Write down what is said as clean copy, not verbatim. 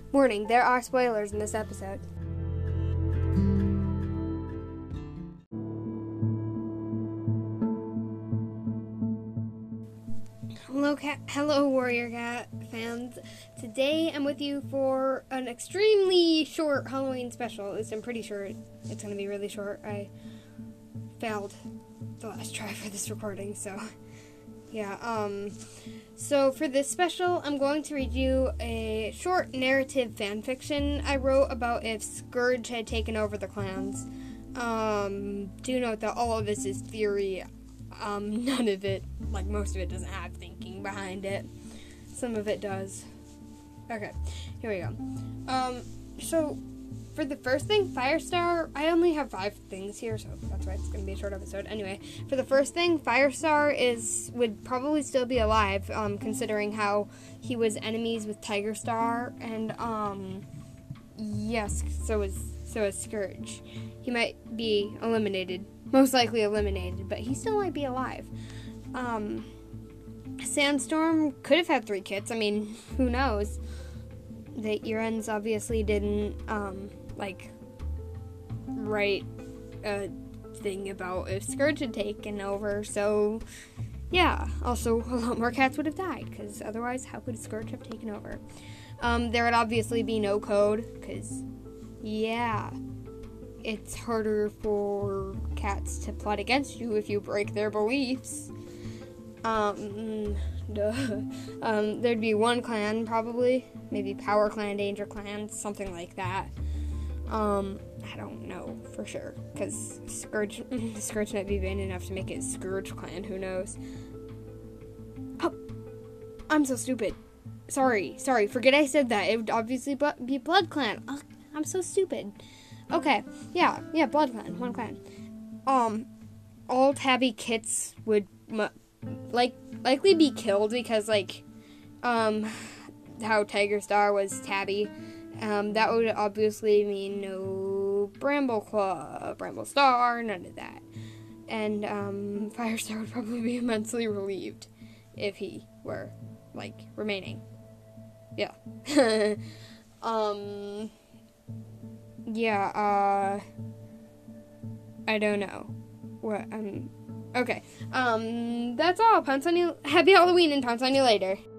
Warning, there are spoilers in this episode. Hello, Warrior Cat fans. Today I'm with you for an extremely short Halloween special. At least I'm pretty sure it's going to be really short. I failed the last try for this recording, so yeah. So for this special, I'm going to read you a short narrative fanfiction I wrote about if Scourge had taken over the clans. Do note that all of this is theory. None of it, like most of it, doesn't have thinking behind it. Some of it does. Okay, here we go. So for the first thing, Firestar, I only have 5 things here, so that's why it's going to be a short episode. Anyway, for the first thing, Firestar would probably still be alive, considering how he was enemies with Tigerstar, and, yes, so is Scourge. He might be eliminated, most likely eliminated, but he still might be alive. Sandstorm could have had 3 kits. I mean, who knows? The Earens obviously didn't, write a thing about if Scourge had taken over, so, yeah. Also, a lot more cats would have died, because otherwise, how could Scourge have taken over? There would obviously be no code, because, yeah, it's harder for cats to plot against you if you break their beliefs. There'd be one clan, probably. Maybe Power Clan, Danger Clan, something like that. I don't know for sure, because Scourge might be vain enough to make it Scourge Clan, who knows. Oh, I'm so stupid. Sorry, forget I said that. It would obviously be Blood Clan. Oh, I'm so stupid. Okay, yeah, Blood Clan, one clan. All Tabby kits would, likely be killed because, how Tigerstar was Tabby. That would obviously mean no Bramble Claw, Bramble Star, none of that. And, Firestar would probably be immensely relieved if he were, remaining. Yeah. Yeah, I don't know. What, okay. That's all. Happy Halloween and pounce on you later.